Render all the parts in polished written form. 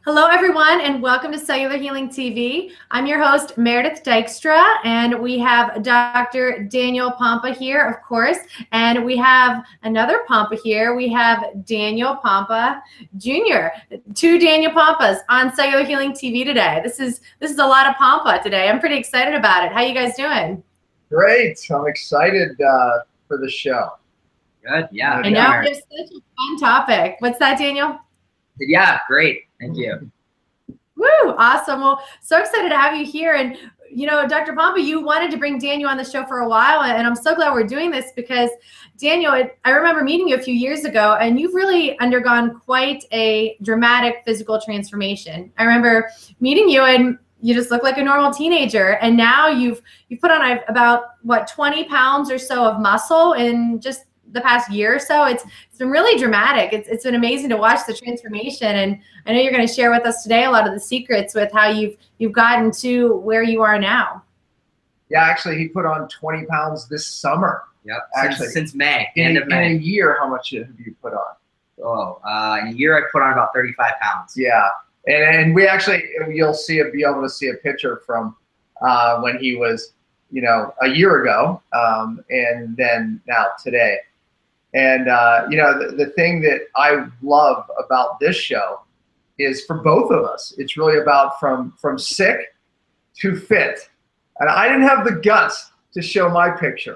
Hello, everyone, and welcome to Cellular Healing TV. I'm your host, Meredith Dykstra, and we have Dr. Daniel Pompa here, of course, and we have another Pompa here. We have Daniel Pompa Jr., two Daniel Pompas on Cellular Healing TV today. This is a lot of Pompa today. I'm pretty excited about it. How you guys doing? Great. I'm excited for the show. Good. Yeah. I know. It's such a fun topic. What's that, Daniel? Yeah, great. Thank you. Woo, awesome. Well, so excited to have you here. And, you know, Dr. Pompa, you wanted to bring Daniel on the show for a while, and I'm so glad we're doing this because, Daniel, I remember meeting you a few years ago, and you've really undergone quite a dramatic physical transformation. I remember meeting you, and you just look like a normal teenager, and now you've put on about, what, 20 pounds or so of muscle in just the past year or so. It's been really dramatic. It's been amazing to watch the transformation, and I know you're going to share with us today a lot of the secrets with how you've gotten to where you are now. Yeah, actually, he put on 20 pounds this summer. Yep, actually, since May, end of May. May. In a year, how much have you put on? In a year I put on about 35 pounds. Yeah, and we actually, be able to see a picture from when he was, you know, a year ago, and then now today. And, you know, the thing that I love about this show is for both of us, it's really about from sick to fit. And I didn't have the guts to show my picture.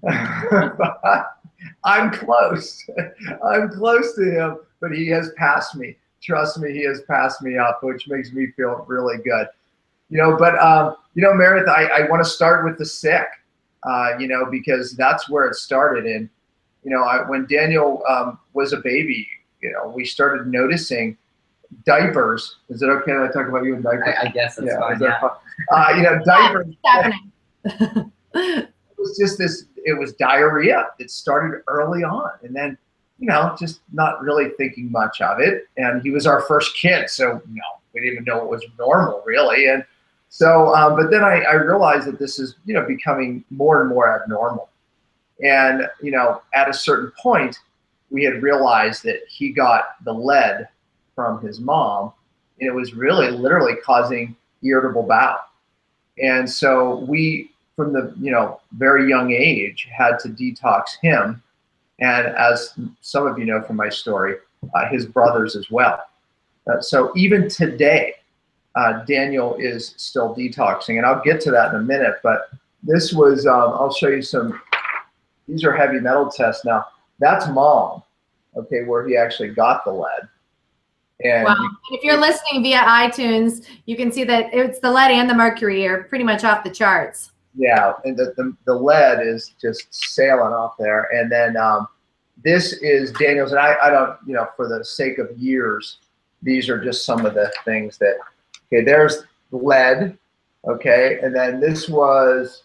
I'm close. I'm close to him, but he has passed me. Trust me, he has passed me up, which makes me feel really good. You know, but, you know, Meredith, I want to start with the sick, you know, because that's where it started. And, you know, when Daniel was a baby, you know, we started noticing diapers. Is it okay that I talk about you in diapers? I guess that's fine. You know, diapers. Happening. It was just it was diarrhea. It started early on. And then, you know, just not really thinking much of it. And he was our first kid. So, you know, we didn't even know it was normal, really. And so, but then I realized that this is, you know, becoming more and more abnormal. And, you know, at a certain point, we had realized that he got the lead from his mom, and it was really literally causing irritable bowel. And so we, from the, you know, very young age, had to detox him. And as some of you know from my story, his brothers as well. So even today, Daniel is still detoxing, and I'll get to that in a minute. But this was, I'll show you some. These are heavy metal tests. Now, that's mom, okay, where he actually got the lead. And wow. If you're listening via iTunes, you can see that it's the lead and the mercury are pretty much off the charts. Yeah, and the lead is just sailing off there. And then this is Daniel's, and I don't, you know, for the sake of years, these are just some of the things that, okay, there's lead, okay, and then this was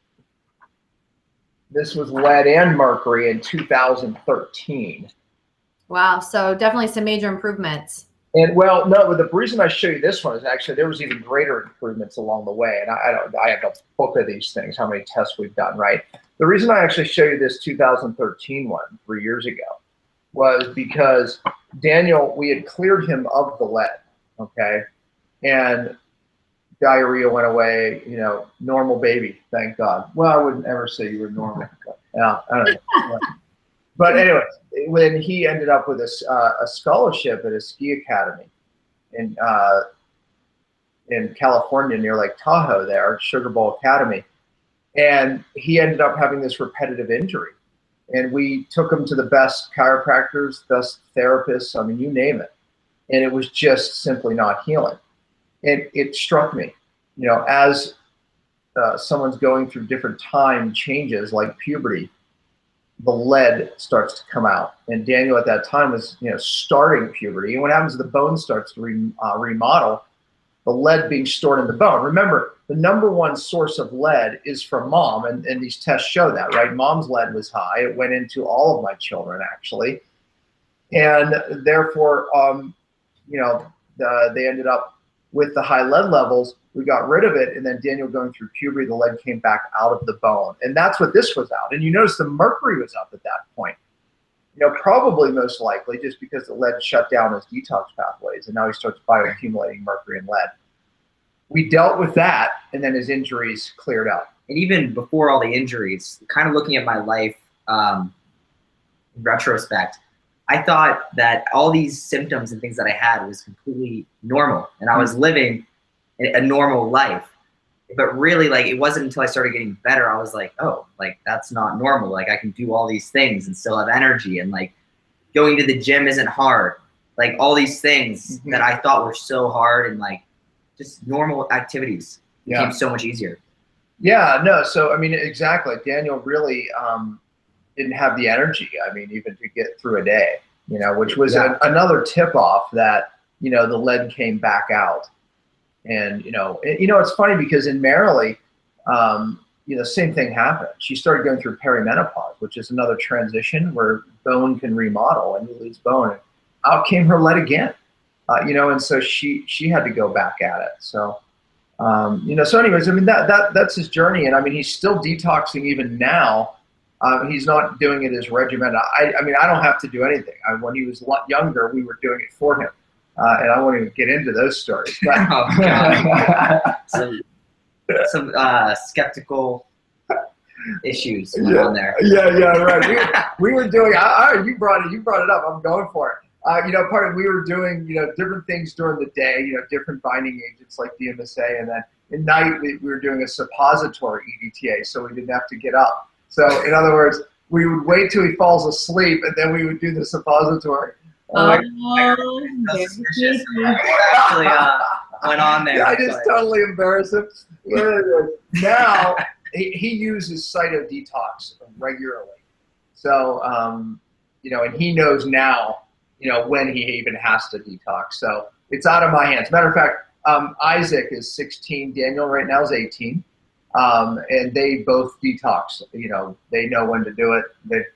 lead and mercury in 2013. Wow, so definitely some major improvements. And well, no, but the reason I show you this one is actually there was even greater improvements along the way. And I have a book of these things, how many tests we've done, right? The reason I actually show you this 2013 one 3 years ago was because Daniel, we had cleared him of the lead, okay? And diarrhea went away, you know, normal baby, thank God. Well, I wouldn't ever say you were normal. But, yeah, I don't know. But anyway, when he ended up with a scholarship at a ski academy in California near Lake Tahoe there, Sugar Bowl Academy, and he ended up having this repetitive injury. And we took him to the best chiropractors, best therapists, I mean, you name it. And it was just simply not healing. And it struck me, you know, as someone's going through different time changes like puberty, the lead starts to come out. And Daniel at that time was, you know, starting puberty. And what happens is the bone starts to remodel, the lead being stored in the bone. Remember, the #1 source of lead is from mom, and these tests show that, right? Mom's lead was high. It went into all of my children, actually. And therefore, you know, they ended up with the high lead levels. We got rid of it, and then Daniel going through puberty, the lead came back out of the bone. And that's what this was out. And you notice the mercury was up at that point. probably most likely just because the lead shut down his detox pathways, and now he starts bioaccumulating mercury and lead. We dealt with that, and then his injuries cleared up. And even before all the injuries, kind of looking at my life in retrospect, I thought that all these symptoms and things that I had was completely normal, and I was living a normal life. But really, like, it wasn't until I started getting better, I was like, oh, like, that's not normal. Like, I can do all these things and still have energy, and like going to the gym isn't hard. Like, all these things that I thought were so hard, and like just normal activities became so much easier. Yeah, no. So, I mean, exactly. Daniel really didn't have the energy, I mean, even to get through a day, which was another tip off that, the lead came back out. And, it's funny because in Marilee, same thing happened. She started going through perimenopause, which is another transition where bone can remodel and you lose bone. And out came her lead again, and so she had to go back at it. So, so anyways, I mean, that's his journey. And I mean, he's still detoxing even now. He's not doing it as regimented. I mean, I don't have to do anything. When he was a lot younger, we were doing it for him. And I won't even get into those stories. But oh, God. some skeptical issues on there. Yeah, right. We were doing. You brought it up. I'm going for it. We were doing different things during the day. Different binding agents like DMSA, and then at night we were doing a suppository EDTA, so we didn't have to get up. So in other words, we would wait till he falls asleep, and then we would do the suppository. Actually went on there. Yeah, I just totally embarrass him. Now he uses cytodetox regularly, so and he knows now when he even has to detox. So it's out of my hands. Matter of fact, Isaac is 16. Daniel right now is 18, and they both detox. They know when to do it.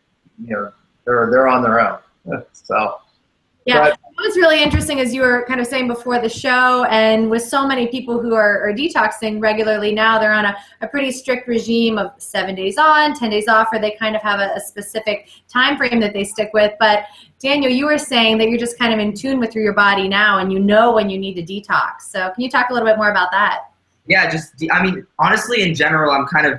They're on their own. So. Yeah, it was really interesting, as you were kind of saying before the show, and with so many people who are detoxing regularly now, they're on a pretty strict regime of 7 days on, 10 days off, or they kind of have a specific time frame that they stick with. But Daniel, you were saying that you're just kind of in tune with your body now, and you know when you need to detox. So can you talk a little bit more about that? Yeah, I mean, honestly, in general,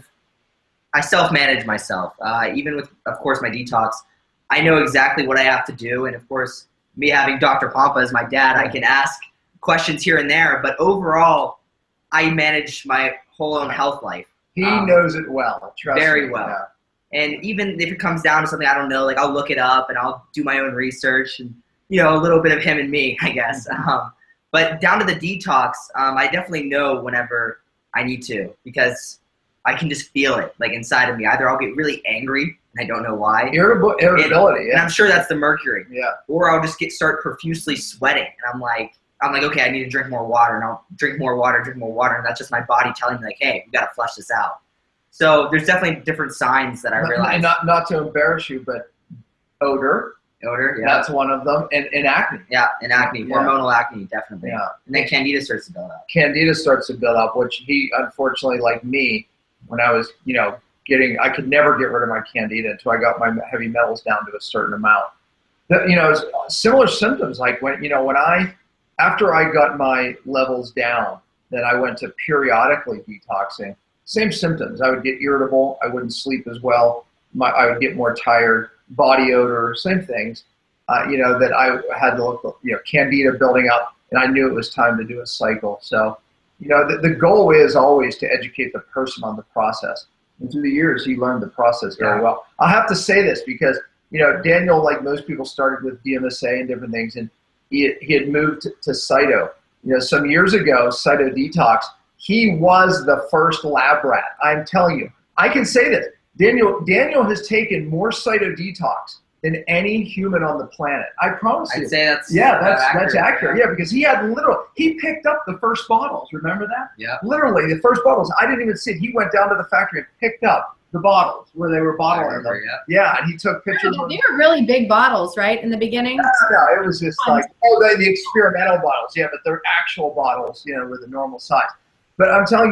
I self-manage myself. Even with, of course, my detox, I know exactly what I have to do, and of course, me having Dr. Pompa as my dad, I can ask questions here and there, but overall, I manage my whole own health life. He knows it well. Trust very me, well. Yeah. And even if it comes down to something I don't know, like I'll look it up and I'll do my own research and, a little bit of him and me, I guess. But down to the detox, I definitely know whenever I need to, because I can just feel it like inside of me. Either I'll get really angry, and I don't know why. Irritability, and I'm sure that's the mercury. Yeah. Or I'll just start profusely sweating, and I'm like, okay, I need to drink more water, and I'll drink more water, and that's just my body telling me like, hey, we gotta flush this out. So there's definitely different signs that I realize. Not to embarrass you, but odor. Yeah. That's one of them, and acne. Yeah, and acne, hormonal acne, definitely. Yeah. And then candida starts to build up. Candida starts to build up, which he, unfortunately, like me, when I was, I could never get rid of my candida until I got my heavy metals down to a certain amount. Similar symptoms, like after I got my levels down, then I went to periodically detoxing. Same symptoms. I would get irritable. I wouldn't sleep as well. I would get more tired. Body odor, same things. That I had to look, candida building up, and I knew it was time to do a cycle. So, the goal is always to educate the person on the process. And through the years, he learned the process very well. I'll have to say this because, Daniel, like most people, started with DMSA and different things, and he had moved to Cyto. Some years ago, Cyto Detox, he was the first lab rat. I'm telling you, I can say this. Daniel has taken more Cyto Detox than any human on the planet. I promise you. I'd say that's accurate. Yeah, because he picked up the first bottles. Remember that? Yeah. Literally, the first bottles. I didn't even see it. He went down to the factory and picked up the bottles where they were bottling them. Yeah, and he took pictures. They were really big bottles, right, in the beginning? No, it was just like, the experimental bottles. Yeah, but they're actual bottles, with the normal size. But I'm telling you,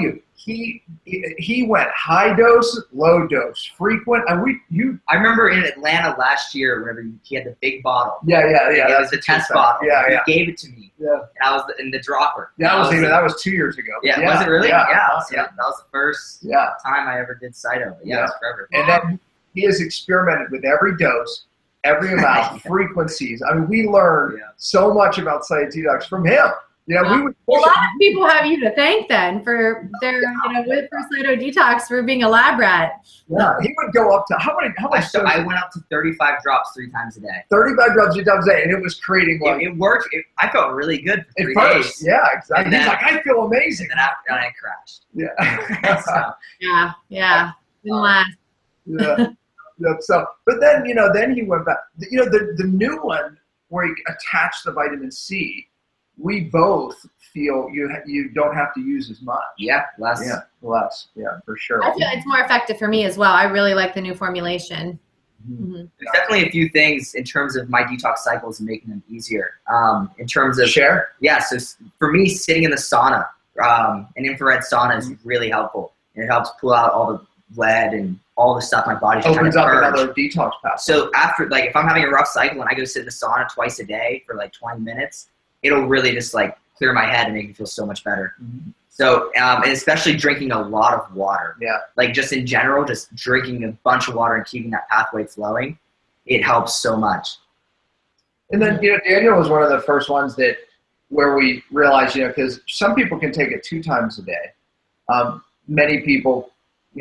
he went high dose, low dose, frequent, and I remember in Atlanta last year, whenever he had the big bottle. Yeah. It was a test bottle. Yeah. He gave it to me. Yeah. And I was in the dropper. That was 2 years ago. Yeah. Was it really? Yeah. So Yeah. that was the first time I ever did Cyto. But yeah, it was forever. And then he has experimented with every dose, every amount, frequentions. I mean, we learned so much about Cyto Detox from him. You know, we would a lot of people have you to thank then for their, with Cyto Detox for being a lab rat. Yeah, he would go up to how much? I went up to 35 drops 3 times a day. 35 drops 3 times a day, and it was creating like it worked. I felt really good for 3 days. Yeah, exactly. And then, he's like, I feel amazing. And then I crashed. Yeah. So, yeah. Didn't last. Yeah. So, but then then he went back. The new one where he attached the vitamin C. We both feel you don't have to use as much. Yeah, less. Yeah, for sure. I feel it's more effective for me as well. I really like the new formulation. Mm-hmm. There's definitely a few things in terms of my detox cycles and making them easier. In terms of share. Yeah, so for me, sitting in the sauna, an infrared sauna is really helpful, and it helps pull out all the lead and all the stuff my body's trying to opens up purge. another detox path. So after, like, if I'm having a rough cycle and I go sit in the sauna twice a day for like 20 minutes, it'll really just like clear my head and make me feel so much better. Mm-hmm. So, and especially drinking a lot of water. Yeah. Like just in general, just drinking a bunch of water and keeping that pathway flowing, it helps so much. And then, Daniel was one of the first ones where we realized, because some people can take it 2 times a day. Many people,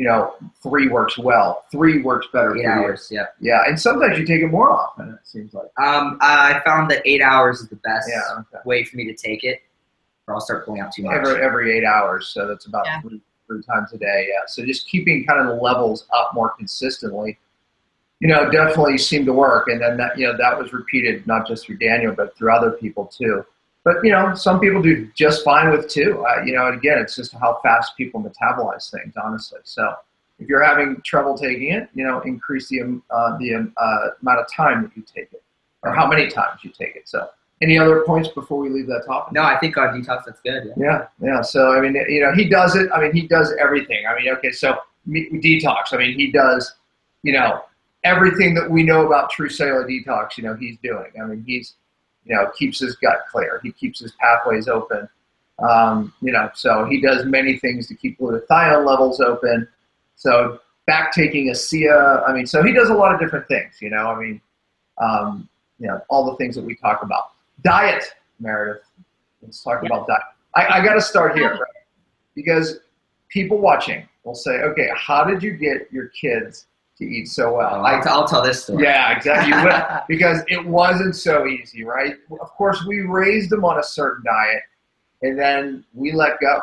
3 works well. 3 works better. 8 hours, yeah. Yeah, and sometimes you take it more often, it seems like. I found that 8 hours is the best way for me to take it, or I'll start pulling out too much. Every 8 hours, so that's about 3 times a day, yeah. So just keeping kind of the levels up more consistently, definitely seemed to work. And then that, that was repeated not just through Daniel, but through other people too. But, some people do just fine with 2. And again, it's just how fast people metabolize things, honestly. So if you're having trouble taking it, increase the amount of time that you take it, or how many times you take it. So any other points before we leave that topic? No, I think on detox, that's good. Yeah. So, I mean, he does it. I mean, he does everything. I mean, okay, so detox. I mean, he does, everything that we know about true cellular detox, he's doing. I mean, he's, keeps his gut clear. He keeps his pathways open. So he does many things to keep glutathione levels open. So back taking ASEA. I mean, so he does a lot of different things, all the things that we talk about. Diet, Meredith. Let's talk about diet. I got to start here, right? Because people watching will say, okay, how did you get your kids to eat so well? I'll tell this story. Yeah, exactly. You will, because it wasn't so easy, right? Of course, we raised them on a certain diet, and then we let go.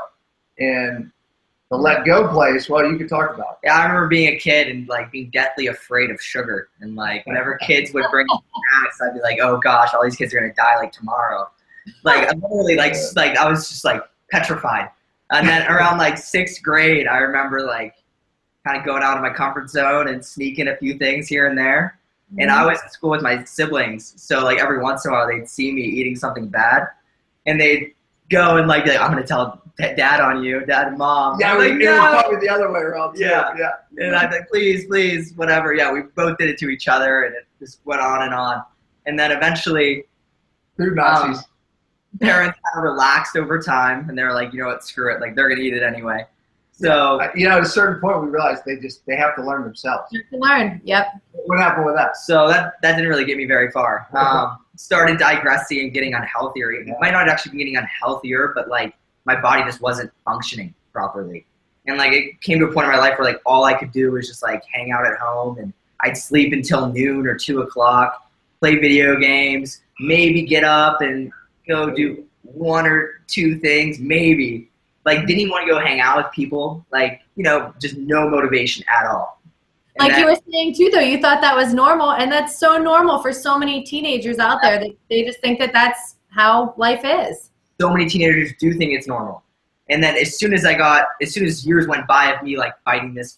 And the let go place, well, you could talk about it. Yeah, I remember being a kid and like being deathly afraid of sugar. And like whenever kids would bring snacks, I'd be like, oh gosh, all these kids are gonna die like tomorrow. Like I'm literally like I was just like petrified. And then around like 6th grade, I remember like kind of going out of my comfort zone and sneaking a few things here and there. And I was in school with my siblings, so like every once in a while they'd see me eating something bad, and they'd go and like I'm gonna tell dad on you, dad and mom. Yeah, like, it was probably the other way around too. Yeah. And I'd be like, please, whatever. Yeah, we both did it to each other, and it just went on and on. And then eventually, through Nazis, parents kind of relaxed over time, and they were like, you know what, screw it, like they're gonna eat it anyway. So at a certain point, we realized they have to learn themselves. You have to learn. Yep. What happened with that? So that didn't really get me very far. Started digressing and getting unhealthier. It might not actually be getting unhealthier, but like my body just wasn't functioning properly. And like it came to a point in my life where like all I could do was just like hang out at home, and I'd sleep until noon or 2 o'clock, play video games, maybe get up and go do 1 or 2 things, maybe. Like didn't even want to go hang out with people, like, just no motivation at all. And like you were saying too, though, you thought that was normal, and that's so normal for so many teenagers out there. They just think that that's how life is. So many teenagers do think it's normal. And then as soon as years went by of me like fighting this,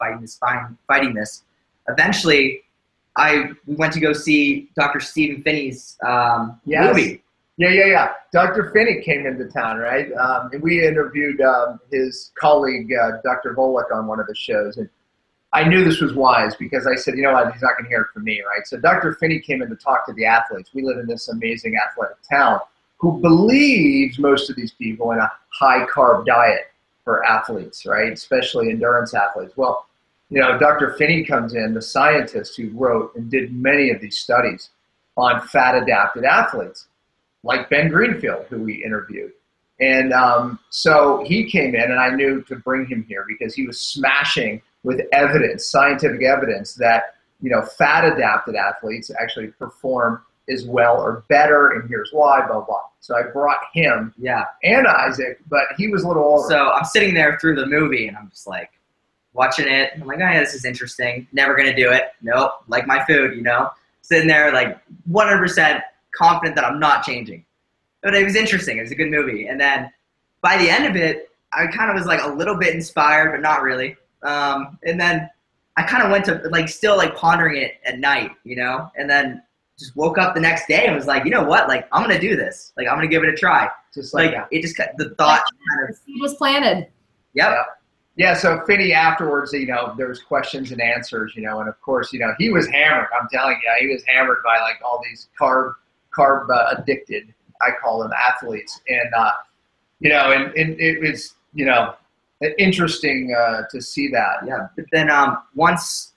eventually we went to go see Dr. Stephen Phinney's movie. Yeah. Dr. Finney came into town, right? And we interviewed his colleague, Dr. Volek, on one of the shows. And I knew this was wise because I said, you know what, he's not going to hear it from me, right? So Dr. Finney came in to talk to the athletes. We live in this amazing athletic town who believes most of these people in a high-carb diet for athletes, right? Especially endurance athletes. Well, you know, Dr. Finney comes in, the scientist who wrote and did many of these studies on fat-adapted athletes, like Ben Greenfield, who we interviewed. And so he came in, and I knew to bring him here because he was smashing with evidence, scientific evidence, that, you know, fat-adapted athletes actually perform as well or better, and here's why, blah, blah. So I brought him and Isaac, but he was a little older. So I'm sitting there through the movie, and I'm just like, watching it. I'm like, oh, yeah, this is interesting. Never going to do it. Nope. Like my food, you know. Sitting there, like, 100% confident that I'm not changing. But it was interesting. It was a good movie. And then by the end of it, I kind of was, like, a little bit inspired, but not really. And then I kind of went to, like, still, like, pondering it at night, you know. And then just woke up the next day and was like, you know what? Like, I'm going to do this. Like, I'm going to give it a try. Just like it just, the thought kind of. The seed was planted. Yep. Yeah, so Finney afterwards, you know, there was questions and answers, you know, and of course, you know, he was hammered. I'm telling you, he was hammered by like all these carb addicted, I call them, athletes, and you know, and it was, you know, interesting to see that. Yeah, but then once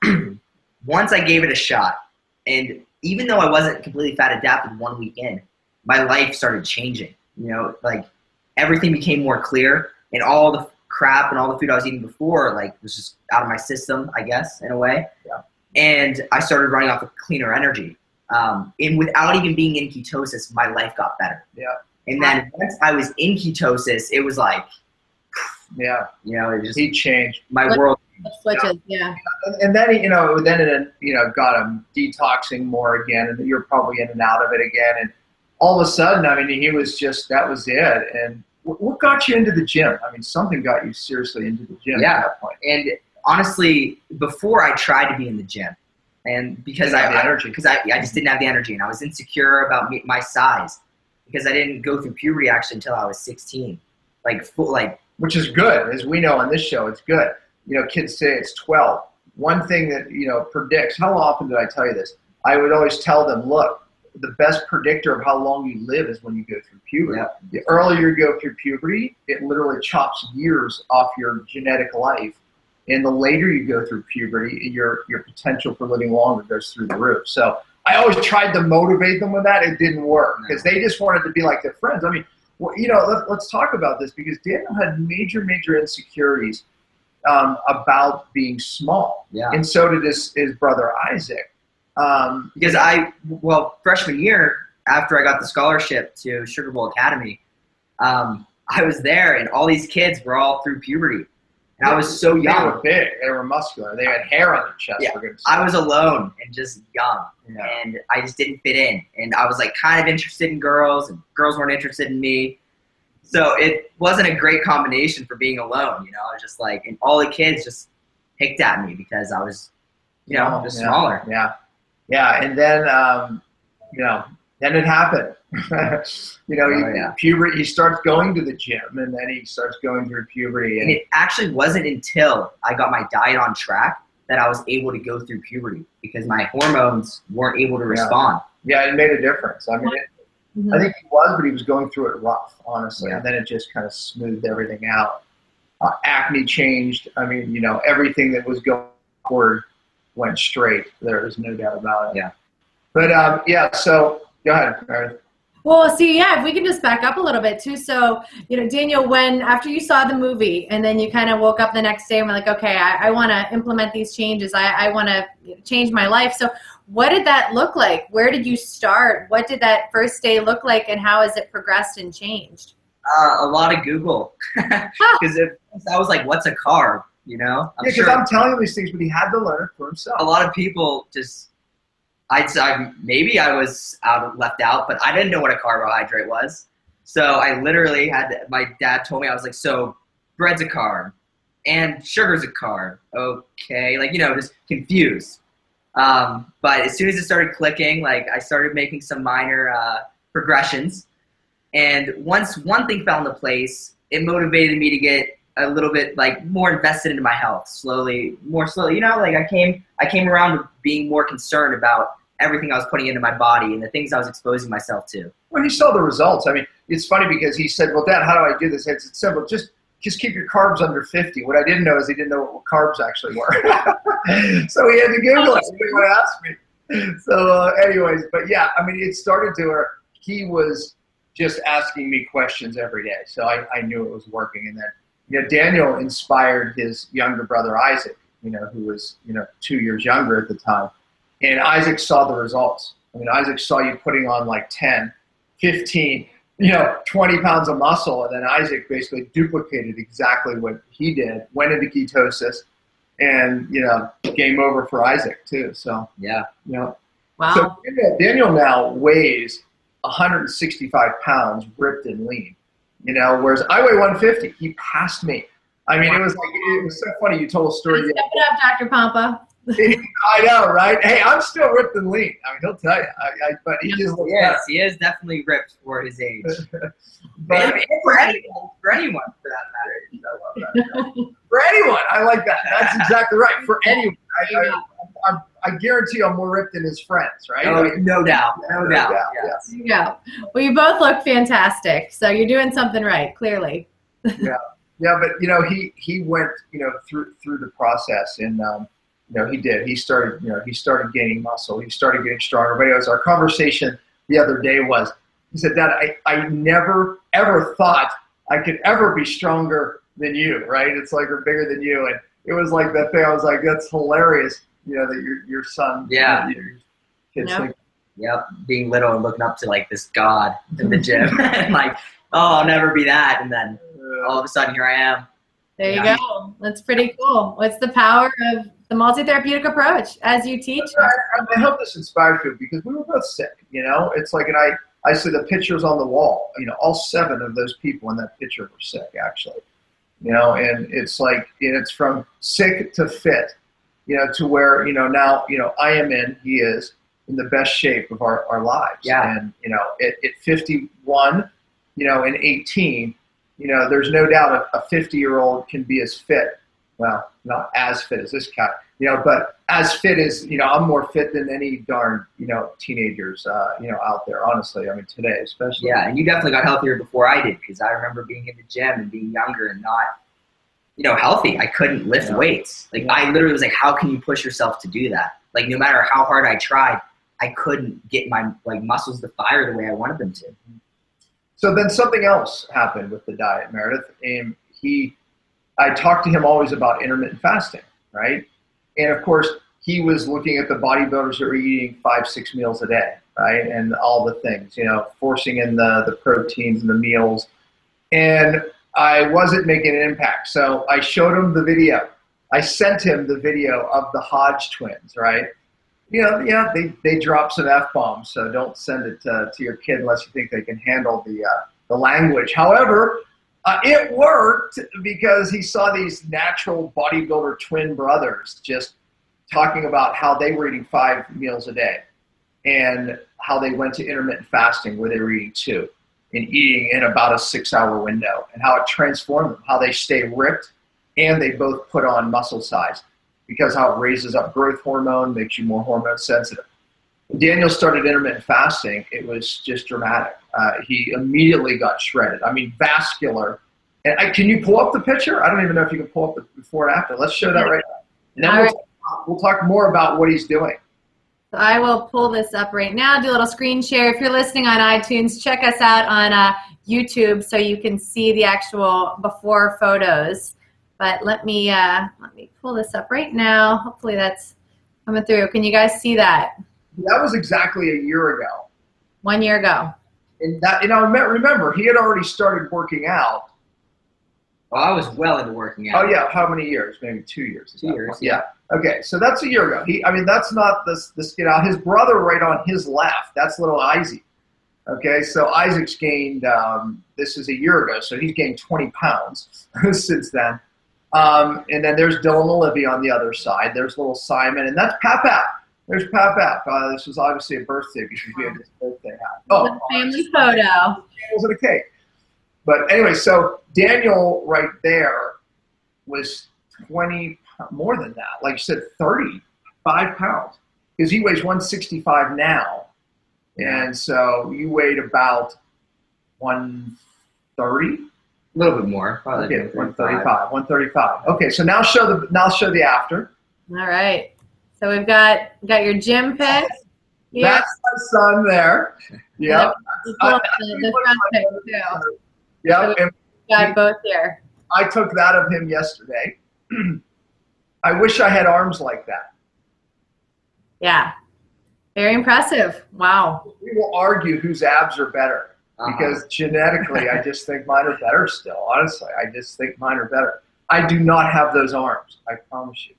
I gave it a shot, and even though I wasn't completely fat adapted 1 week in, my life started changing. You know, like everything became more clear, and all the crap and all the food I was eating before, like, was just out of my system, I guess, in a way. Yeah. And I started running off of cleaner energy. And without even being in ketosis, my life got better. Yeah. And then once I was in ketosis, it was like, yeah, you know, it just, he changed my world. Switches, yeah. And then, you know, it got him detoxing more again, and you're probably in and out of it again. And all of a sudden, I mean, he was just, that was it. And what got you into the gym? I mean, something got you seriously into the gym at that point. And honestly, before I tried to be in the gym, and because I just didn't have the energy, and I was insecure about my size because I didn't go through puberty actually until I was 16. Which is good, as we know on this show. It's good. You know, kids say it's 12. One thing that, you know, predicts. How often did I tell you this? I would always tell them, look, the best predictor of how long you live is when you go through puberty. Yep. The earlier you go through puberty, it literally chops years off your genetic life. And the later you go through puberty, your potential for living longer goes through the roof. So I always tried to motivate them with that. It didn't work because they just wanted to be like their friends. I mean, well, you know, let's talk about this because Daniel had major insecurities about being small. Yeah. And so did his brother Isaac. Because freshman year, after I got the scholarship to Sugar Bowl Academy, I was there, and all these kids were all through puberty. And I was so young. They were big. They were muscular. They had hair on their chest. Yeah. I was alone and just young. Yeah. And I just didn't fit in. And I was like kind of interested in girls, and girls weren't interested in me. So it wasn't a great combination for being alone, you know. I was just like, and all the kids just picked at me because I was, you know, just smaller. Yeah. Yeah. And then, you know, then it happened. You know, puberty, he starts going to the gym, and then he starts going through puberty. And it actually wasn't until I got my diet on track that I was able to go through puberty because my hormones weren't able to respond. Yeah, it made a difference. I mean, I think he was, but he was going through it rough, honestly. Yeah. And then it just kind of smoothed everything out. Acne changed. I mean, you know, everything that was going forward went straight. There is no doubt about it. Yeah. But, so go ahead, Meredith. Well, see, if we can just back up a little bit too. So, you know, Daniel, after you saw the movie and then you kind of woke up the next day and were like, okay, I want to implement these changes. I want to change my life. So what did that look like? Where did you start? What did that first day look like, and how has it progressed and changed? A lot of Google. Because I was like, what's a carb? You know? Because I'm telling him these things, but he had to learn it for himself. A lot of people just... maybe I was left out, but I didn't know what a carbohydrate was. So I literally my dad told me, I was like, so bread's a carb and sugar's a carb. Okay. Like, you know, just confused. But as soon as it started clicking, like I started making some minor progressions. And once one thing fell into place, it motivated me to get a little bit like more invested into my health more slowly. You know, like I came around to being more concerned about everything I was putting into my body and the things I was exposing myself to. Well, he saw the results. I mean, it's funny because he said, well, Dad, how do I do this? It's simple. Just keep your carbs under 50. What I didn't know is he didn't know what carbs actually were. So he had to Google it. He didn't want to ask me. So anyways, but yeah, I mean, it started to where he was just asking me questions every day. So I knew it was working. And then, you know, Daniel inspired his younger brother, Isaac, you know, who was, you know, 2 years younger at the time. And Isaac saw the results. I mean, Isaac saw you putting on like 10, 15, 20 pounds of muscle. And then Isaac basically duplicated exactly what he did, went into ketosis, and, game over for Isaac too. So, yeah. Wow. So Daniel now weighs 165 pounds, ripped and lean, whereas I weigh 150. He passed me. I mean, it was so funny. You told a story. Step it up, Dr. Pompa. I know, right? Hey, I'm still ripped and lean. I mean, he'll tell you. But he just looks better. He is definitely ripped for his age. But for anyone, for that matter. For anyone, I like that. That's exactly right. For anyone, I guarantee I'm more ripped than his friends, right? Oh, no doubt. No doubt. Yes. There you go. Well, you both look fantastic. So you're doing something right, clearly. Yeah, but he went through the process, and he did. He started gaining muscle. He started getting stronger. But anyways, our conversation the other day was, he said, Dad, I never ever thought I could ever be stronger than you, right? It's like, or bigger than you, and it was like that thing. I was like, that's hilarious. That your son, your kids think. Yep, being little and looking up to like this god in the gym, and like, oh, I'll never be that, and then all of a sudden here I am. There you go. That's pretty cool. What's the power of the multi-therapeutic approach as you teach? I hope this inspires people, because we were both sick. It's like, and I see the pictures on the wall. All 7 of those people in that picture were sick, actually. And it's like, it's from sick to fit. To where, now, I am he is in the best shape of our lives. Yeah. And, at 51, and 18, there's no doubt a 50-year-old can be as fit. Well, not as fit as this guy, but as fit as, I'm more fit than any darn, teenagers, out there, honestly. I mean, today, especially. Yeah. And you definitely got healthier before I did, because I remember being in the gym and being younger and not, healthy. I couldn't lift weights. Like, I literally was like, how can you push yourself to do that? Like, no matter how hard I tried, I couldn't get my muscles to fire the way I wanted them to. So then something else happened with the diet, Meredith. And I talked to him always about intermittent fasting, right? And of course, he was looking at the bodybuilders that were eating 5-6 meals a day, right? And all the things, forcing in the proteins and the meals. And I wasn't making an impact. So I showed him the video. I sent him the video of the Hodge twins, right? They drop some F-bombs, so don't send it to your kid unless you think they can handle the language. However, it worked, because he saw these natural bodybuilder twin brothers just talking about how they were eating 5 meals a day, and how they went to intermittent fasting where they were eating 2. And eating in about a 6-hour window, and how it transformed them, how they stay ripped, and they both put on muscle size, because how it raises up growth hormone, makes you more hormone sensitive. When Daniel started intermittent fasting, it was just dramatic. He immediately got shredded. I mean, vascular. And can you pull up the picture? I don't even know if you can pull up the before and after. Let's show that right now. And then we'll talk more about what he's doing. So I will pull this up right now, do a little screen share. If you're listening on iTunes, check us out on YouTube so you can see the actual before photos. But let me pull this up right now. Hopefully that's coming through. Can you guys see that? That was exactly a year ago. 1 year ago. And remember, he had already started working out. Well, I was well into working out. Oh yeah, how many years? Maybe 2 years. 2 years. Yeah. Okay, so that's a year ago. That's not this. His brother right on his left. That's little Isaac. Okay, so Isaac's gained. This is a year ago, so he's gained 20 pounds since then. And then there's Dylan and Olivia on the other side. There's little Simon, and that's Papa. There's Pat Back. This was obviously a birthday because we had his birthday hat. Oh, family photo. Daniel's in a cake. But anyway, so Daniel right there was 20, more than that. Like you said, 35 pounds. Because he weighs 165 now. And so you weighed about 130? A little bit more. Probably okay, 135. 135. Okay, so now show the after. All right. So we've got your gym pic. Here. That's my son there. Yeah. The front pic too. Yeah. So we've got both here. I took that of him yesterday. I wish I had arms like that. Yeah. Very impressive. Wow. We will argue whose abs are better because genetically, I just think mine are better still. Honestly, I just think mine are better. I do not have those arms. I promise you.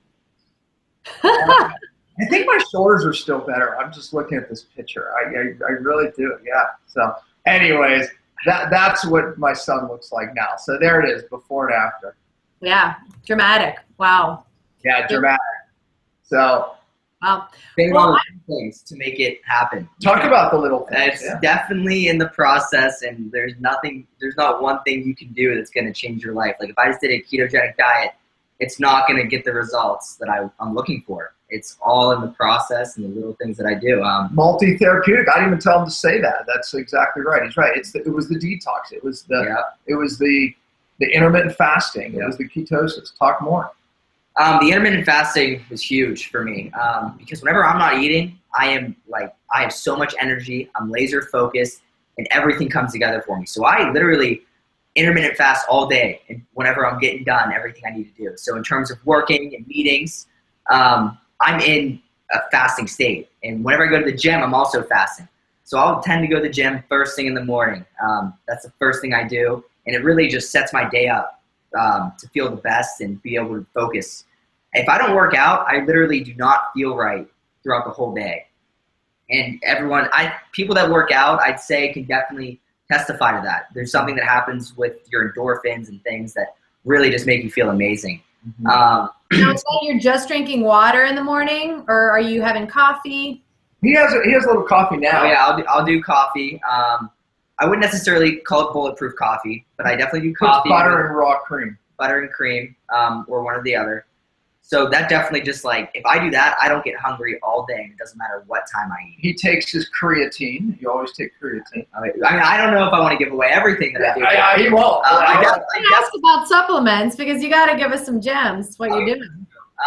I think my shoulders are still better. I'm just looking at this picture. I really do. Yeah. So anyways, that's what my son looks like now. So there it is, before and after. Yeah. Dramatic. Wow. Yeah, dramatic. So wow. Think about things to make it happen. Talk about the little things. It's definitely in the process, and there's not one thing you can do that's going to change your life. Like if I just did a ketogenic diet, it's not going to get the results that I'm looking for. It's all in the process and the little things that I do. Multi-therapeutic. I didn't even tell him to say that. That's exactly right. He's right. It was the detox. It was the intermittent fasting. It was the ketosis. Talk more. The intermittent fasting was huge for me because whenever I'm not eating, I have so much energy. I'm laser focused, and everything comes together for me. So I literally intermittent fast all day, and whenever I'm getting done everything I need to do. So in terms of working and meetings, I'm in a fasting state, and whenever I go to the gym, I'm also fasting. So I'll tend to go to the gym first thing in the morning. That's the first thing I do, and it really just sets my day up to feel the best and be able to focus. If I don't work out, I literally do not feel right throughout the whole day. And people that work out, I'd say can definitely testify to that. There's something that happens with your endorphins and things that really just make you feel amazing. Mm-hmm. Now, is that you're just drinking water in the morning, or are you having coffee? He has a little coffee now. Oh, yeah, I'll do coffee. I wouldn't necessarily call it bulletproof coffee, but I definitely do coffee. Butter and raw cream. Butter and cream, or one or the other. So that definitely just if I do that, I don't get hungry all day. It doesn't matter what time I eat. He takes his creatine. You always take creatine. I mean, I don't know if I want to give away everything that I do. He won't. I ask about supplements because you got to give us some gems. What you're doing?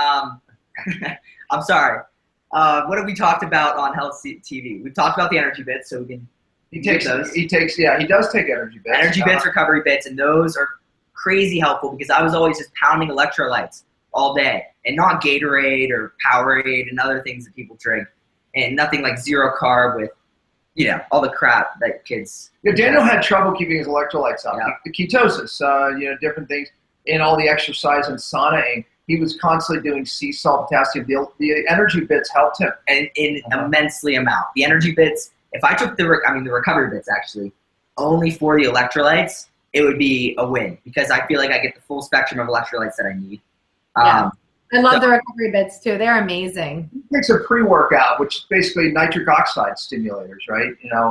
I'm sorry. What have we talked about on Health TV? We've talked about the energy bits, so we can. He does take energy bits. Energy bits, recovery bits, and those are crazy helpful because I was always just pounding electrolytes all day, and not Gatorade or Powerade and other things that people drink, and nothing like zero carb with, all the crap that kids. Yeah, Daniel had trouble keeping his electrolytes up. Yeah. The ketosis, different things, in all the exercise and saunaing. He was constantly doing sea salt, potassium. The energy bits helped him, and in immensely amount. The energy bits. If I took the recovery bits actually, only for the electrolytes, it would be a win because I feel like I get the full spectrum of electrolytes that I need. Yeah. I love the recovery bits too. They're amazing. He takes a pre-workout, which is basically nitric oxide stimulators, right?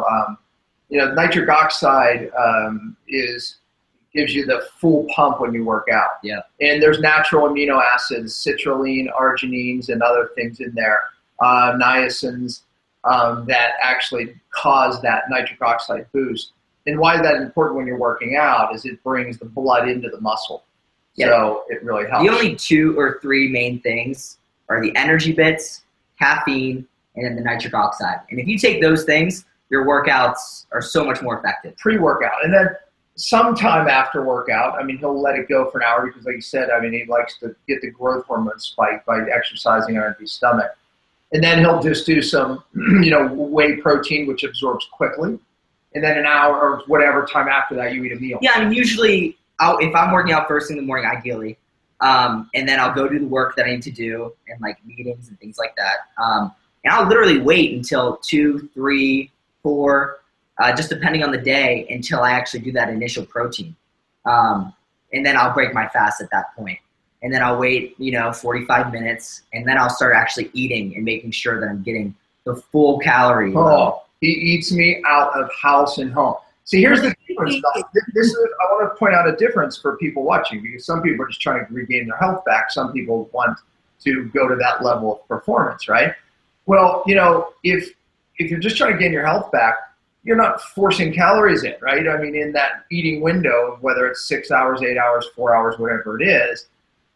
Nitric oxide gives you the full pump when you work out. Yeah. And there's natural amino acids, citrulline, arginines, and other things in there, niacins, that actually cause that nitric oxide boost. And why that's important when you're working out is it brings the blood into the muscle. Yeah. So it really helps. The only 2 or 3 main things are the energy bits, caffeine, and then the nitric oxide. And if you take those things, your workouts are so much more effective. Pre-workout. And then sometime after workout, he'll let it go for an hour because like you said, he likes to get the growth hormone spike by exercising on an empty stomach. And then he'll just do some, whey protein, which absorbs quickly. And then an hour or whatever time after that, you eat a meal. Yeah, usually if I'm working out first thing in the morning, ideally, and then I'll go do the work that I need to do and meetings and things like that. And I'll literally wait until 2, 3, 4, just depending on the day until I actually do that initial protein. And then I'll break my fast at that point. and then I'll wait, 45 minutes, and then I'll start actually eating and making sure that I'm getting the full calorie. Oh, he eats me out of house and home. See, here's the difference. I want to point out a difference for people watching, because some people are just trying to regain their health back. Some people want to go to that level of performance, right? Well, if you're just trying to gain your health back, you're not forcing calories in, right? I mean, in that eating window, whether it's 6 hours, 8 hours, 4 hours, whatever it is,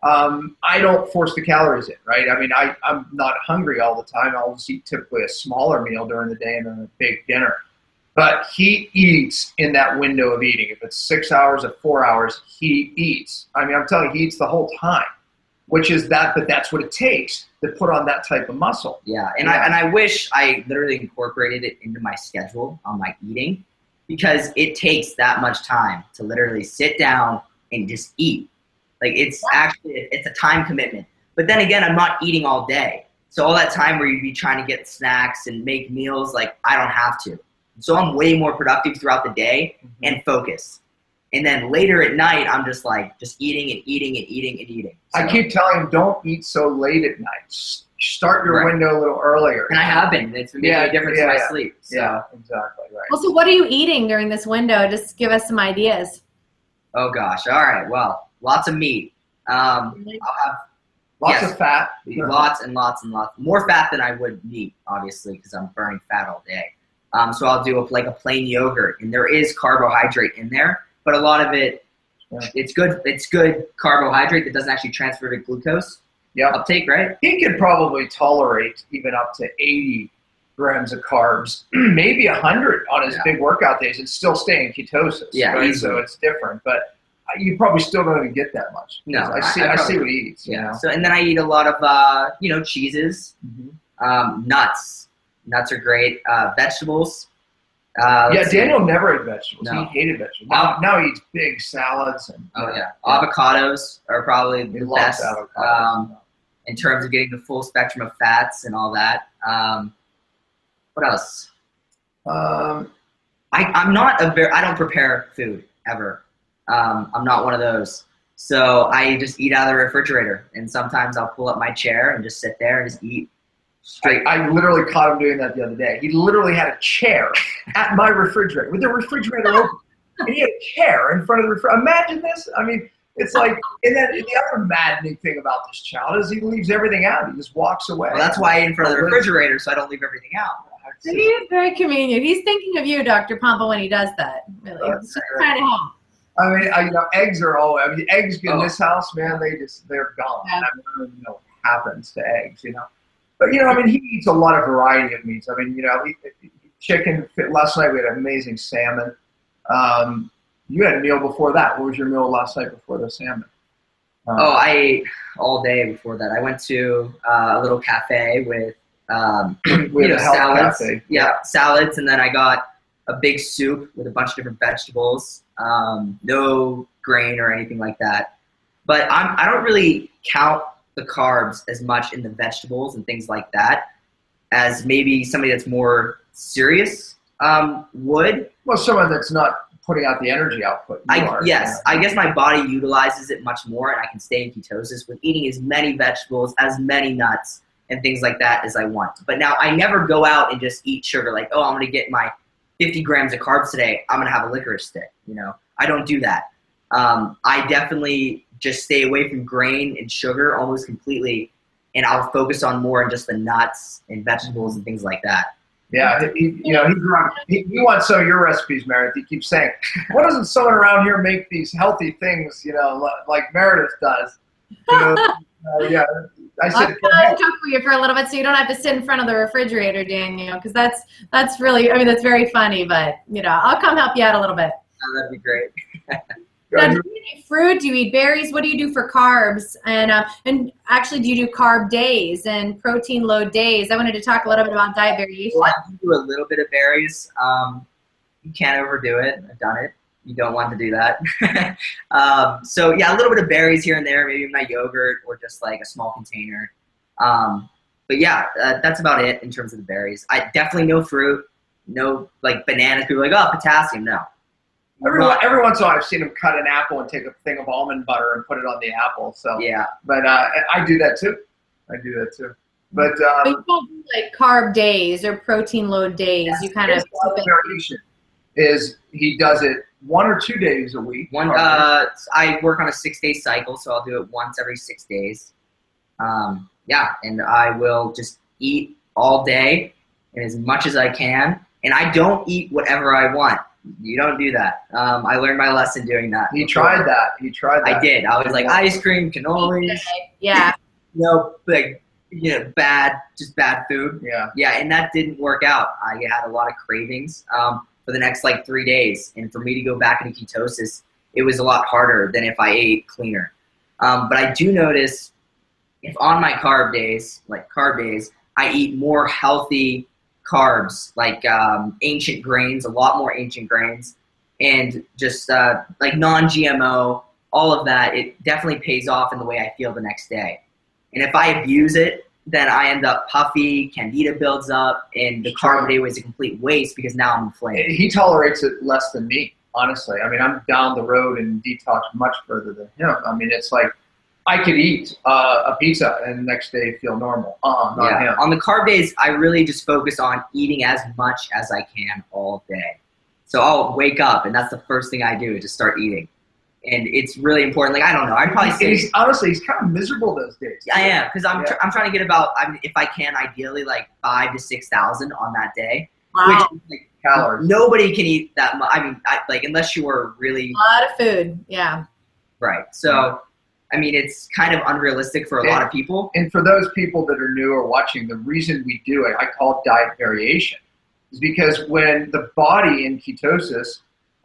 I don't force the calories in, right? I mean, I'm not hungry all the time. I'll just eat typically a smaller meal during the day and then a big dinner. But he eats in that window of eating. If it's 6 hours or 4 hours, he eats. I mean, I'm telling you, he eats the whole time, which is that, but that's what it takes to put on that type of muscle. Yeah, and I wish I literally incorporated it into my schedule on my eating, because it takes that much time to literally sit down and just eat. Like, it's a time commitment. But then again, I'm not eating all day. So all that time where you'd be trying to get snacks and make meals, like, I don't have to. So I'm way more productive throughout the day and focused. And then later at night, I'm just eating and eating and eating and eating. So, I keep telling him, don't eat so late at night. Start your window a little earlier. And I have been. It's been making a difference in my sleep. So. Yeah, exactly. Right. Well, so what are you eating during this window? Just give us some ideas. Oh, gosh. All right. Well, lots of meat. I'll have lots of fat. Lots and lots and lots. More fat than I would meat, obviously, because I'm burning fat all day. So I'll do a plain yogurt, and there is carbohydrate in there, but a lot of it, it's good. It's good carbohydrate that doesn't actually transfer to glucose uptake, right? He could probably tolerate even up to 80 grams of carbs, maybe 100 on his big workout days, and still stay in ketosis. Yeah, right? So it's different, but you probably still don't even get that much. No, I see what he eats. Yeah. So, and then I eat a lot of cheeses, nuts. Nuts are great. Vegetables. Daniel never ate vegetables. No. He hated vegetables. Now he eats big salads. Avocados are probably the best in terms of getting the full spectrum of fats and all that. What else? I'm not I don't prepare food ever. I'm not one of those. So I just eat out of the refrigerator, and sometimes I'll pull up my chair and just sit there and just eat. I literally caught him doing that the other day. He literally had a chair at my refrigerator with the refrigerator open. And he had a chair in front of the refrigerator. Imagine this. I mean, it's like, and then the other maddening thing about this child is he leaves everything out. He just walks away. Well, that's why I eat in front of the refrigerator, so I don't leave everything out. He is very convenient. He's thinking of you, Dr. Pompa, when he does that. Really, it's just trying to help. I mean, eggs are all. I mean, eggs in this house, man, they're gone. Yeah. I don't even know what happens to eggs, But, I mean, he eats a lot of variety of meats. I mean, chicken. Last night we had amazing salmon. You had a meal before that. What was your meal last night before the salmon? I ate all day before that. I went to a little cafe with salads. Cafe. Yeah, salads, and then I got a big soup with a bunch of different vegetables. No grain or anything like that. But I don't really count the carbs as much in the vegetables and things like that as maybe somebody that's more serious would. Well, someone that's not putting out the energy output. I guess my body utilizes it much more, and I can stay in ketosis with eating as many vegetables, as many nuts, and things like that as I want. But now I never go out and just eat sugar like, I'm going to get my 50 grams of carbs today. I'm going to have a licorice stick. I don't do that. I definitely just stay away from grain and sugar almost completely, and I'll focus on more on just the nuts and vegetables and things like that. Yeah, he wants some of your recipes, Meredith. He keeps saying, "Why doesn't someone around here make these healthy things, like Meredith does?" Yeah, I said, I'll cook for you for a little bit, so you don't have to sit in front of the refrigerator, Daniel, because that's really, that's very funny. But I'll come help you out a little bit. Oh, that'd be great. Now, do you eat fruit? Do you eat berries? What do you do for carbs? And actually, do you do carb days and protein load days? I wanted to talk a little bit about diet variation. Well, I do a little bit of berries. You can't overdo it. I've done it. You don't want to do that. So yeah, a little bit of berries here and there, maybe in my yogurt or just like a small container. But yeah, that's about it in terms of the berries. I definitely no fruit, no like bananas. People are like, oh, potassium. No. Every once in a while, I've seen him cut an apple and take a thing of almond butter and put it on the apple. So Yeah. but I do that too. But But you don't do like carb days or protein load days. You kind of variation is he does it 1 or 2 days a week. I work on a 6-day cycle, so I'll do it once every 6 days. Yeah, and I will just eat all day and as much as I can. And I don't eat whatever I want. You don't do that. I learned my lesson doing that. He tried that. I did. I was like, ice cream, cannolis. Yeah. Bad food. Yeah. Yeah, and that didn't work out. I had a lot of cravings for the next 3 days. And for me to go back into ketosis, it was a lot harder than if I ate cleaner. But I do notice if on my carb days, I eat more healthy carbs, like ancient grains, a lot more ancient grains, and just non-GMO, all of that, it definitely pays off in the way I feel the next day. And if I abuse it, then I end up puffy, candida builds up, and the carb day was a complete waste because now I'm inflamed. He tolerates it less than me, honestly. I mean, I'm down the road and detox much further than him. I mean, it's like I could eat a pizza and the next day feel normal. Not him. On the carb days, I really just focus on eating as much as I can all day. So I'll wake up, and that's the first thing I do is just start eating. And it's really important. I don't know. I'd probably say he's kind of miserable those days. I am, because I'm trying to get if I can, ideally 5,000 to 6,000 on that day. Wow. Which calories. Nobody can eat that much. I mean, unless you are really a lot of food. Yeah. Right. So, I mean, it's kind of unrealistic for a lot of people. And for those people that are new or watching, the reason we do it, I call it diet variation, is because when the body in ketosis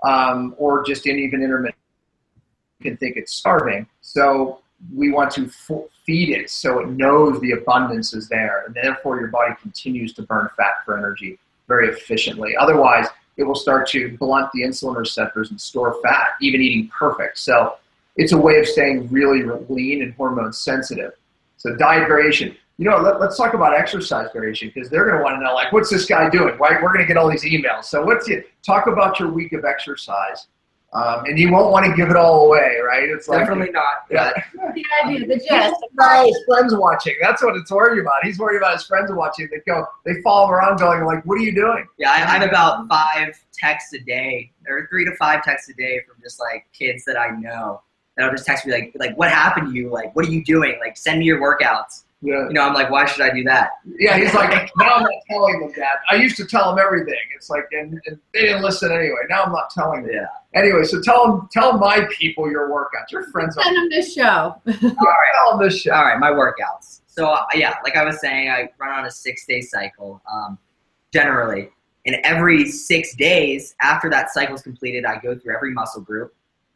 or just in even intermittent can think it's starving, so we want to feed it so it knows the abundance is there, and therefore your body continues to burn fat for energy very efficiently. Otherwise, it will start to blunt the insulin receptors and store fat, even eating perfect. So it's a way of staying really lean and hormone sensitive. So diet variation. Let's talk about exercise variation, because they're going to want to know, what's this guy doing? Right? We're going to get all these emails. So talk about your week of exercise. And you won't want to give it all away, right? It's definitely not. Yeah. The idea, the gist. His friends watching. That's what it's worried about. He's worried about his friends watching. They follow him around going, what are you doing? Yeah, I have about 5 texts a day, or 3 to 5 texts a day from just kids that I know. That'll just text me like, what happened to you? What are you doing? Send me your workouts. Yeah. I'm like, why should I do that? Yeah, he's like, now I'm not telling them that. I used to tell them everything. It's and they didn't listen anyway. Now I'm not telling them. Yeah. Anyway, so tell my people your workouts. Your friends. Send them this show. All right. Tell them this show. All right, my workouts. So like I was saying, I run on a 6-day cycle, generally. And every 6 days after that cycle is completed, I go through every muscle group.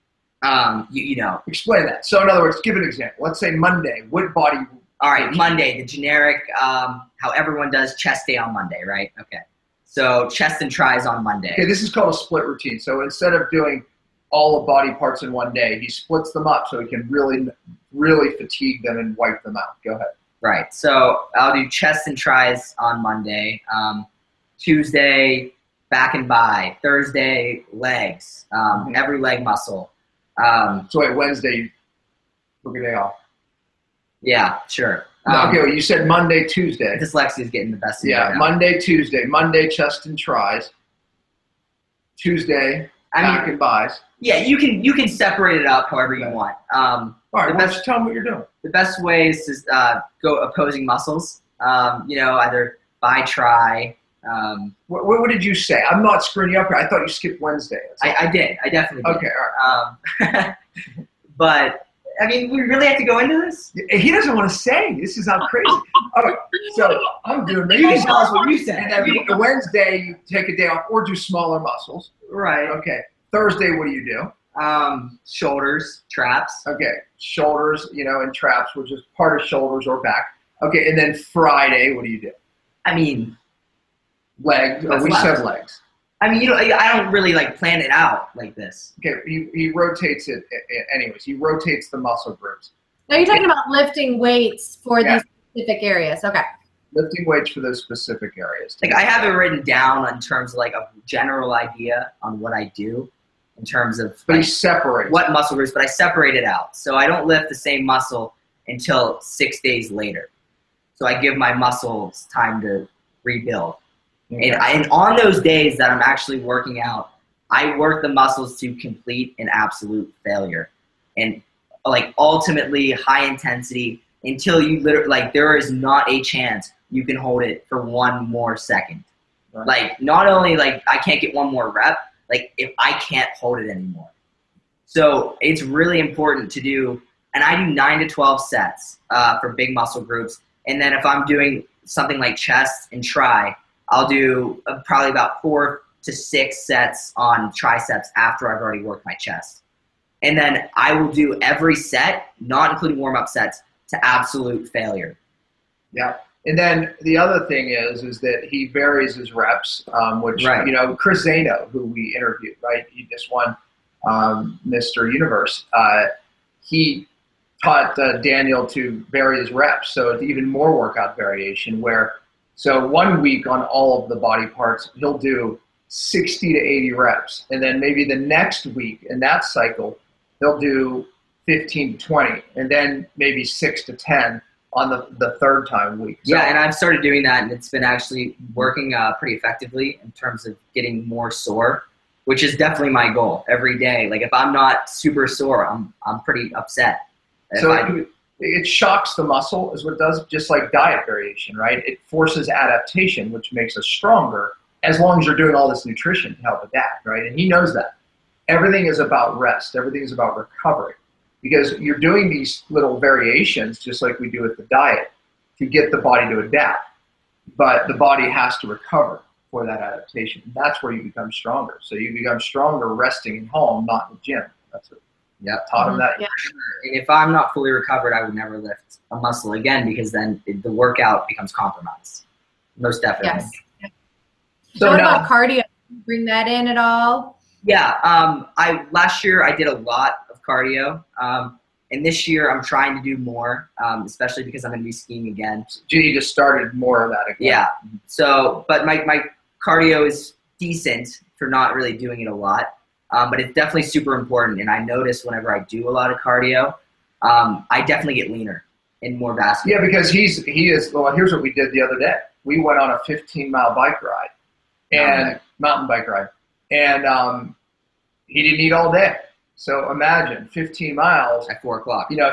Explain that. So in other words, give an example. Let's say Monday. What body? All right, Monday, the generic, how everyone does chest day on Monday, right? Okay. So chest and tries on Monday. Okay, this is called a split routine. So instead of doing all the body parts in one day, he splits them up so he can really, really fatigue them and wipe them out. Go ahead. Right. So I'll do chest and tries on Monday. Tuesday, back and bi. Thursday, legs. Every leg muscle. So wait, Wednesday, book a day off. Yeah, sure. Okay, well, you said Monday, Tuesday. Dyslexia is getting the best of me. Yeah, right now. Monday, Tuesday. Monday, chest and tries. Tuesday, back and buys. Yeah, you can separate it up however you want. All right, just tell them what you're doing. The best way is to go opposing muscles. Either bi, tri. What did you say? I'm not screwing you up here. I thought you skipped Wednesday. I did. I definitely did. Okay, all right. But I mean, we really have to go into this? He doesn't want to say. This is how crazy. All right, so I'm doing You can tell us what you said. And then Wednesday, you take a day off or do smaller muscles. Right. Okay. Thursday, what do you do? Shoulders, traps. Okay. Shoulders, and traps, which is part of shoulders or back. Okay. And then Friday, what do you do? I mean, legs. We said legs. I mean, I don't really plan it out like this. Okay, he rotates it. Anyways, he rotates the muscle groups. Now you're talking about lifting weights for these specific areas. Okay. Lifting weights for those specific areas. I have it written down in terms of a general idea on what I do. in terms of But he separates. what muscle groups, but I separate it out. So I don't lift the same muscle until 6 days later. So I give my muscles time to rebuild. Okay. And on those days that I'm actually working out, I work the muscles to complete an absolute failure. And like ultimately high intensity until you literally, like there is not a chance you can hold it for one more second. Right. Like not only like I can't get one more rep, like if I can't hold it anymore. So it's really important to do, and I do 9 to 12 sets for big muscle groups. And then if I'm doing something like chest and tri, I'll do probably about 4 to 6 sets on triceps after I've already worked my chest. And then I will do every set, not including warm-up sets, to absolute failure. Yeah. And then the other thing is that he varies his reps, which, Right. you know, Chris Zano, who we interviewed, right? He just won Mr. Universe. He taught Daniel to vary his reps. So it's even more workout variation so 1 week on all of the body parts, he'll do 60 to 80 reps. And then maybe the next week in that cycle, he'll do 15 to 20, and then maybe 6 to 10 on the third time week. So, Yeah, and I've started doing that, and it's been actually working pretty effectively in terms of getting more sore, which is definitely my goal every day. Like if I'm not super sore, I'm pretty upset. It shocks the muscle is what it does, just like diet variation, right? It forces adaptation, which makes us stronger as long as you're doing all this nutrition to help adapt, right? And he knows that. Everything is about rest. Everything is about recovery, because you're doing these little variations just like we do with the diet to get the body to adapt. But the body has to recover for that adaptation. And that's where you become stronger. So you become stronger resting at home, not in the gym. That's what taught him that. Yeah. And if I'm not fully recovered, I would never lift a muscle again, because then the workout becomes compromised. Most definitely. Yes. So what now, about cardio? Bring that in at all? Yeah. Last year I did a lot of cardio. And this year I'm trying to do more, especially because I'm going to be skiing again. you just started more of that again. Yeah. So, but my cardio is decent for not really doing it a lot. But it's definitely super important. And I notice whenever I do a lot of cardio, I definitely get leaner and more vascular. Yeah, because he is. Well, here's what we did the other day. We went on a 15-mile bike ride, and mountain bike ride, and he didn't eat all day. So imagine 15 miles At 4 o'clock. You know,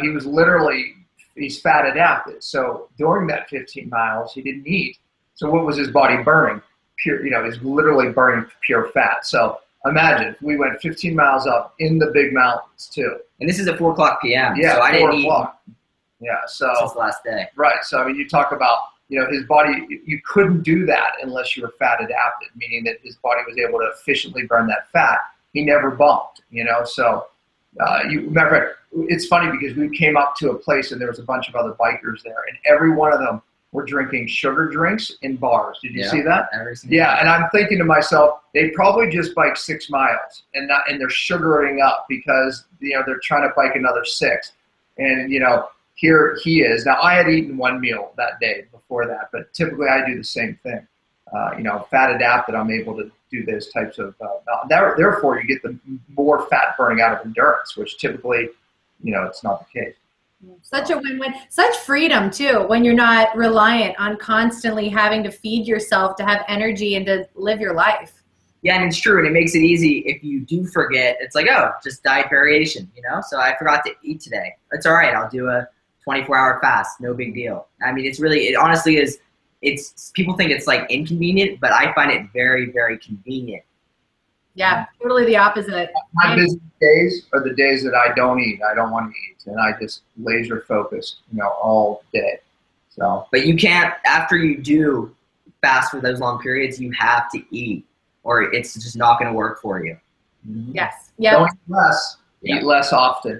he's fat adapted. So during that 15 miles, he didn't eat. So what was his body burning? Pure. You know, he's literally burning pure fat. So imagine we went 15 miles up in the big mountains too. And this is at 4 o'clock p.m. Yeah, so I 4 didn't eat o'clock. Yeah, so since the last day. right. So I mean, you talk about, you know, his body. You couldn't do that unless you were fat adapted, meaning that his body was able to efficiently burn that fat. He never bumped, you know. So you remember, it's funny because we came up to a place and there was a bunch of other bikers there, and every one of them were drinking sugar drinks in bars. Did you see that? Yeah, and I'm thinking to myself, they probably just biked 6 miles and they're sugaring up because, you know, they're trying to bike another 6. And, you know, here he is. Now, I had eaten one meal that day before that, but typically I do the same thing. You know, fat adapted, I'm able to do those types of, therefore you get the more fat burning out of endurance, which typically, you know, it's not the case. Such a win-win. Such freedom, too, when you're not reliant on constantly having to feed yourself to have energy and to live your life. Yeah, and it's true, and it makes it easy if you do forget. It's like, oh, just diet variation, you know? So I forgot to eat today. It's all right. I'll do a 24-hour fast. No big deal. I mean, it honestly is, people think it's like inconvenient, but I find it very, very convenient. Yeah, totally the opposite. My busy days are the days that I don't eat. I don't want to eat, and I just laser focused, you know, all day. So, but you can't, after you do fast for those long periods, you have to eat, or it's just not going to work for you. Yes. Yeah. Don't eat less. Eat less often.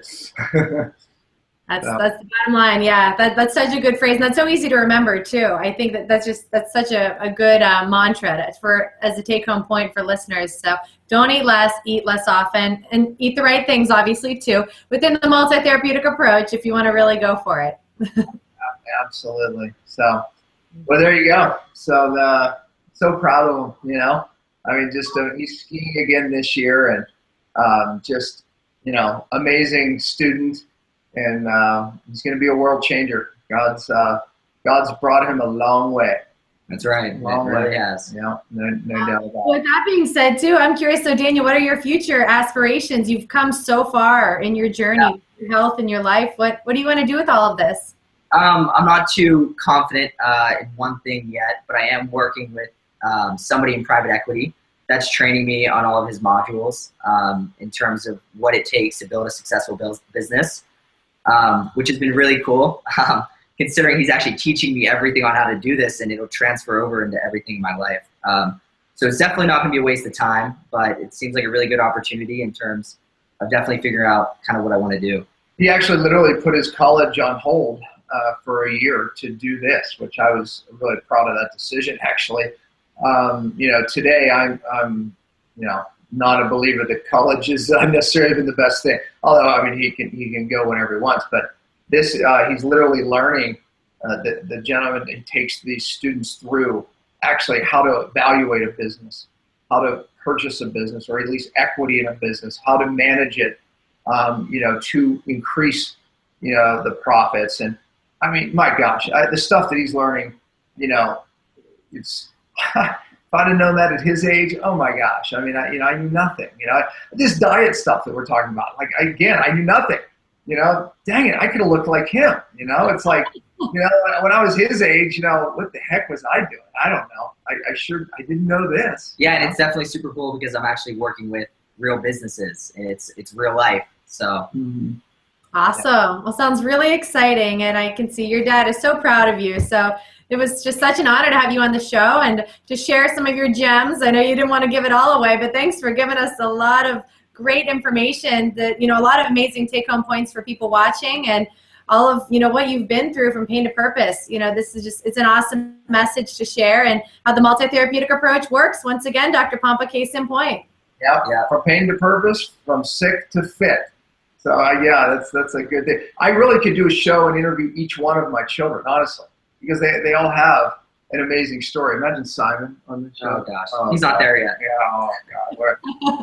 That's the bottom line. Yeah, that's such a good phrase, and that's so easy to remember too. I think that's such a good mantra as a take-home point for listeners. So don't eat less often, and eat the right things, obviously too, within the multi-therapeutic approach if you want to really go for it. Absolutely. So, well, there you go. So so proud of him. You know, I mean, just he's skiing again this year, and Just, amazing student, and he's going to be a world changer. God's brought him a long way. That's right. Long It really way. has. Yeah, no doubt about it. With that being said, too, I'm curious. So, Daniel, what are your future aspirations? You've come so far in your journey, your health, and your life. What do you want to do with all of this? I'm not too confident in one thing yet, but I am working with somebody in private equity that's training me on all of his modules in terms of what it takes to build a successful business, which has been really cool. Considering he's actually teaching me everything on how to do this, and it'll transfer over into everything in my life. So it's definitely not going to be a waste of time, but it seems like a really good opportunity in terms of definitely figuring out kind of what I want to do. He actually literally put his college on hold for a year to do this, which I was really proud of that decision, actually. Today I'm not a believer that college is necessarily been the best thing. Although, I mean, he can go whenever he wants, but this, he's literally learning, the gentleman, he takes these students through actually how to evaluate a business, how to purchase a business, or at least equity in a business, how to manage it, to increase, the profits. And I mean, my gosh, the stuff that he's learning, it's, if I'd have known that at his age, oh my gosh. I mean, I knew nothing, this diet stuff that we're talking about. Like, again, I knew nothing. Dang it, I could have looked like him. It's like, when I was his age, what the heck was I doing? I don't know. I didn't know this. Yeah, and it's definitely super cool because I'm actually working with real businesses, and it's real life. So. Awesome. Well, sounds really exciting, and I can see your dad is so proud of you. So it was just such an honor to have you on the show and to share some of your gems. I know you didn't want to give it all away, but thanks for giving us a lot of great information, that a lot of amazing take-home points for people watching, and all of what you've been through from pain to purpose. This is it's an awesome message to share, and how the multi-therapeutic approach works. Once again, Dr. Pompa, case in point. Yeah, from pain to purpose, from sick to fit. So that's a good thing. I really could do a show and interview each one of my children, honestly, because they all have an amazing story. Imagine Simon on the show. Oh gosh, he's not there yet. Yeah, oh god.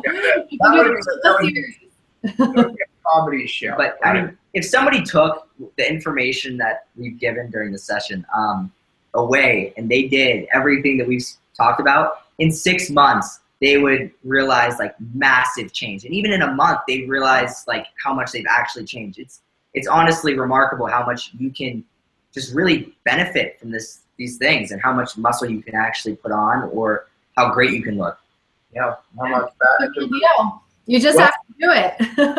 That would be a comedy show. But I mean, if somebody took the information that we've given during the session away, and they did everything that we've talked about, in 6 months, they would realize like massive change. And even in a month, they realize like how much they've actually changed. It's honestly remarkable how much you can just really benefit from these things, and how much muscle you can actually put on, or how great you can look. Yeah, how much better. You just have to do it.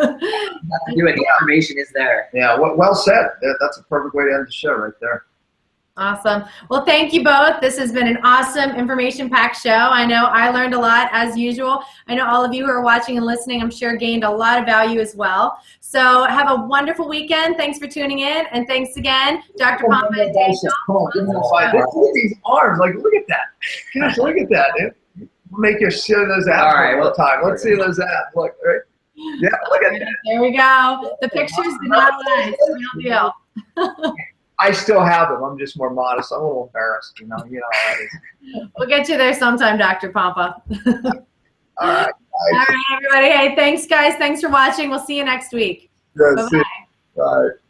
The information is there. Yeah, well said. That's a perfect way to end the show right there. Awesome. Well, thank you both. This has been an awesome information-packed show. I know I learned a lot as usual. I know all of you who are watching and listening, I'm sure, gained a lot of value as well. So have a wonderful weekend. Thanks for tuning in. And thanks again, Dr. Pompa and Daniel. Look at these arms. Like, look at that. Gosh, look at that, dude. We'll make you show those abs all the time. Let's see those abs. Look, right? Yeah, look at that. There we go. The pictures did not lie. It's the real deal. I still have them. I'm just more modest. I'm a little embarrassed, you know how that is. We'll get you there sometime, Dr. Pompa. All right. All right, everybody. Hey, thanks, guys. Thanks for watching. We'll see you next week. Bye-bye. Bye.